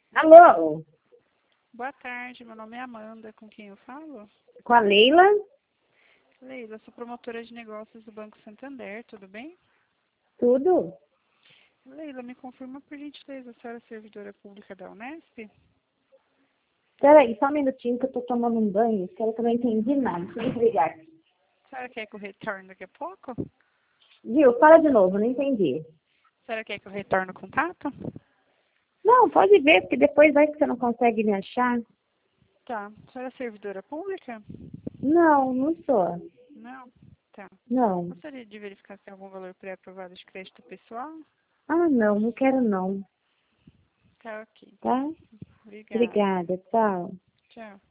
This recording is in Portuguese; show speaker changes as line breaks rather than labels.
Alô,
Boa tarde, meu nome é Amanda, com quem eu falo?
com a Leila?
Leila, sou promotora de negócios do Banco Santander, tudo bem?
Tudo?
Leila, me confirma por gentileza, a senhora é servidora pública da Unesp?
Peraí, só um minutinho que eu tô tomando um banho, que eu não entendi nada. Deixa eu desligar.
A senhora quer que eu retorne daqui a pouco?
Viu? Fala de novo, não entendi.
A senhora quer que eu retorne o contato?
Não, pode ver, porque depois vai que você não consegue me achar.
Tá. A senhora é servidora pública?
Não, não sou.
Não? Tá.
Não.
Gostaria de verificar se tem algum valor pré-aprovado de crédito pessoal?
Ah, não, não quero não.
Tá, ok.
Tá?
Obrigada.
Obrigada, tchau.
Tchau.